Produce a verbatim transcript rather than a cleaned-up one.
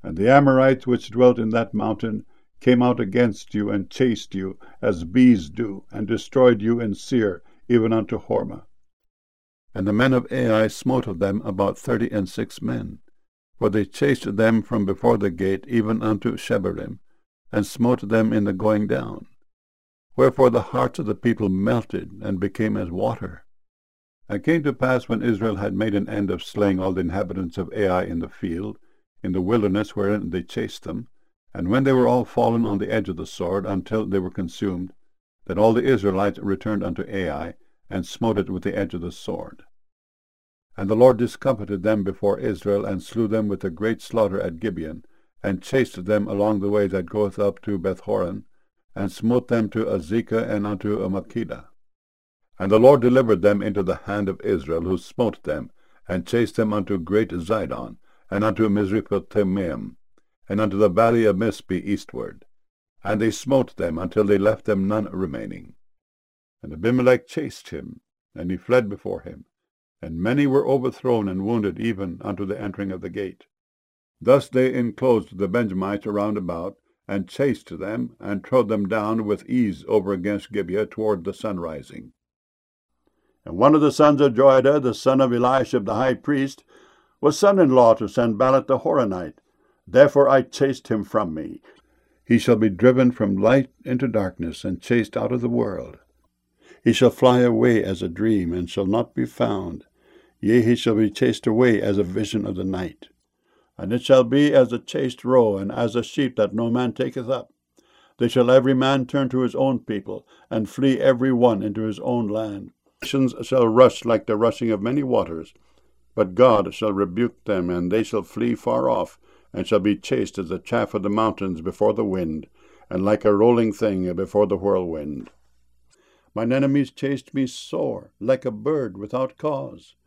And the Amorites which dwelt in that mountain came out against you, and chased you, as bees do, and destroyed you in Seir, even unto Hormah. And the men of Ai smote of them about thirty and six men, for they chased them from before the gate, even unto Shebarim, and smote them in the going down. Wherefore the hearts of the people melted, and became as water. And it came to pass, when Israel had made an end of slaying all the inhabitants of Ai in the field, in the wilderness wherein they chased them, and when they were all fallen on the edge of the sword, until they were consumed, that all the Israelites returned unto Ai, and smote it with the edge of the sword. And the Lord discomfited them before Israel, and slew them with a great slaughter at Gibeon, and chased them along the way that goeth up to Bethhoron, and smote them to Azekah and unto Makkedah. And the Lord delivered them into the hand of Israel, who smote them, and chased them unto great Zidon, and unto Misrephothmaim, and unto the valley of Mizpe eastward. And they smote them until they left them none remaining. And Abimelech chased him, and he fled before him, and many were overthrown and wounded even unto the entering of the gate. Thus they enclosed the Benjamites around about, and chased them, and trode them down with ease over against Gibeah toward the sunrising. And one of the sons of Joiada, the son of Eliashib the high priest, was son-in-law to Sanballat the Horonite. Therefore I chased him from me. He shall be driven from light into darkness, and chased out of the world. He shall fly away as a dream, and shall not be found. Yea, he shall be chased away as a vision of the night. And it shall be as a chased roe, and as a sheep that no man taketh up. They shall every man turn to his own people, and flee every one into his own land. Nations shall rush like the rushing of many waters, but God shall rebuke them, and they shall flee far off, and shall be chased as the chaff of the mountains before the wind, and like a rolling thing before the whirlwind. Mine enemies chased me sore, like a bird without cause.